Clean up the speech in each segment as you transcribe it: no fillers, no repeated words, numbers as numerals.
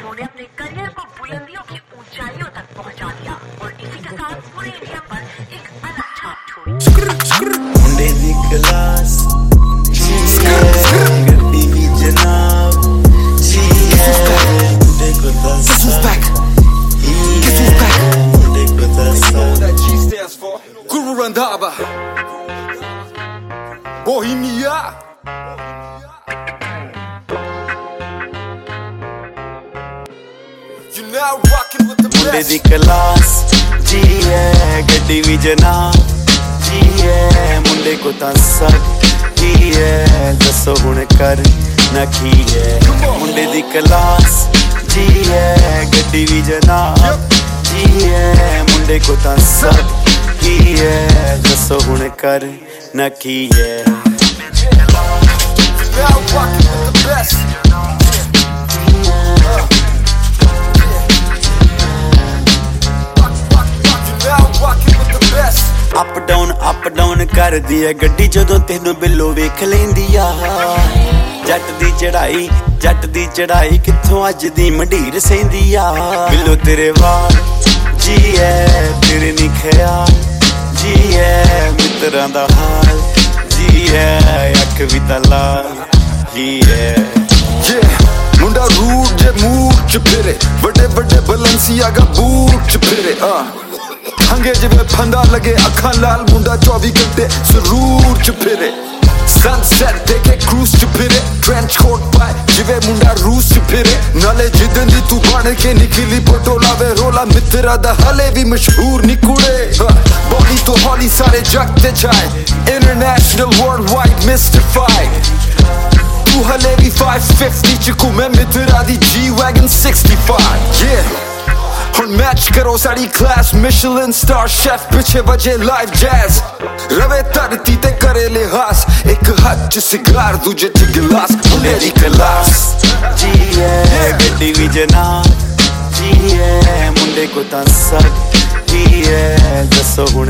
उन्होंने अपने करियर को बुलंदियों की ऊंचाइयों तक पहुंचा दिया और इसी के साथ पूरे इंडिया पर एक अलग छाप छोड़ी। मुंडे दी क्लास गड्डी दी जनाब मुंडे को दसा Guru Randhava Bohemia. You're now rocking with the मुंडे best. दी क्लास जी है गड्डी भी जनाब जी है मुंडे को तां सब जी है दसो हुण कर ना की है मुंडे दी क्लास जी है गड्डी भी जनाब जी है मुंडे को तां सब की है दसो हुण कर ना की है You're now rocking with the best. You're now rocking with the best. Up down ਕਰਦੀ ਐ ਗੱਡੀ ਜਦੋਂ ਤੈਨੂੰ ਬਿੱਲੋ ਵੇਖ ਲੈਂਦੀ ਆ ਜੱਟ ਦੀ ਚੜਾਈ ਕਿੱਥੋਂ ਅੱਜ ਦੀ ਮੰਡੀਰ ਸੈਂਦੀ ਆ ਬਿੱਲੋ ਤੇਰੇ ਵਾਲ ਜੀ ਐ ਤੇਰੇ ਨੀ ਖਿਆਲ ਜੀ ਐ ਮਿੱਤਰਾਂ ਦਾ ਹਾਲ ਜੀ ਐ ਅੱਖ ਵੀ ਤਾਂ ਲਾਲ ਜੀ ਐ Yeah, ਮੁੰਡਾ ਰੂਟ ਜੇ ਮੂਡ ਚ ਫਿਰੇ ਵੱਡੇ ਬਲੰਸੀਆਗਾ ਬੂਟ ਚ ਫਿਰੇ ਹੰਗੇ ਜਿਵੇਂ ਫੰਦਾ ਲਗੇ ਅੱਖਾਂ ਲਾਲ ਮੁੰਡਾ 24 ਘੰਟੇ ਜ਼ਰੂਰ ਚ ਫਿਰੇ ਸਨਸੈਟ ਦੇਖੇ ਕਰੂਜ਼ ਚ ਫਿਰੇ ਟ੍ਰੈਂਚ ਕੋਟ ਪਾਏ ਜਿਵੇਂ ਮੁੰਡਾ ਰੂਸ ਚ ਫਿਰੇ ਨਾਲੇ ਜਿੱਦਣ ਦੀ ਤੂੰ ਬਣ ਕੇ ਨਿਕਲੀ ਫੋਟੋ ਲਾਵੇ ਰੋਲਾ ਮਿੱਤਰਾ ਦਾ ਹਲੇ ਵੀ ਮਸ਼ਹੂਰ ਨੀ ਕੁੜੇ ਬੋਲੀ ਤੋਂ ਹੌਲੀ ਸਾਰੇ ਜੱਗ ਤੇ ਛਾਏ ਇੰਟਰਨੈਸ਼ਨਲ ਵਰਲਡ ਵਾਈਡ ਮਿਸਟੀਫਾਈਡ ਤੂੰ ਹਲੇ ਵੀ 550 ਚ ਘੁੰਮੇ ਮਿੱਤਰਾ ਦੀ G-Wagon 65 yeah ਹੁਣ ਮੈਚ ਕਰੋ ਸਾਡੀ ਕਲਾਸ ਮਿਸ਼ਲਨ ਸਟਾਰ ਸ਼ੈਫ ਪਿੱਛੇ ਵਜੇ ਲਾਈਵ ਜੈਜ਼ ਰਵੇ ਧਰਤੀ ਤੇ ਕਰੇ ਲਿਹਾਸ ਇੱਕ ਹੱਥ ਚ ਸਿਗਾਰ ਦੂਜੇ ਚ ਗਿਲਾਸ ਮੁੰਡੇ ਦੀ ਕਲਾਸ ਜੀ ਐ ਗੱਡੀ ਵੀ ਜਨਾਬ ਜੀ ਐ ਮੁੰਡੇ ਕੋ ਤਾਂ ਸਭ ਜੀ ਐ ਦੱਸੋ ਹੁਣ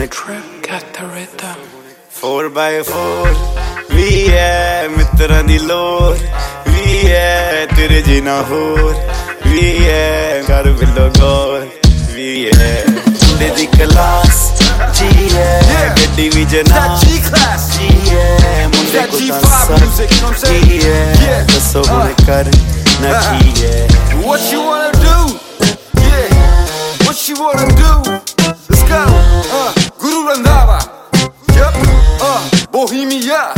4x4 ਵੀ ਐ ਮਿੱਤਰਾਂ ਦੀ ਲੋਰ ਵੀ ਐ ਤੇਰੇ ਜਿਨਾ ਹੋਰ ਵੀ ਐ ਕਰ ਬਿੱਲੋ ਗੌਰ ਵੀ ਐ ਮੁੰਡੇ ਦੀ ਕਲਾਸ ਜੀ ਐ ਗੱਡੀ ਵੀ ਜਨਾਬ G-Class ਜੀ ਐ ਮੁੰਡੇ ਕੋ ਤਾਂ ਸਭ ਜੀ ਐ ਦੱਸੋ ਹੁਣ ਕਰ ਨਾ ਕੀ ਐ What you wanna do? Yeah, what you wanna do? Let's go. Guru Randhava. Yup. Bohemia.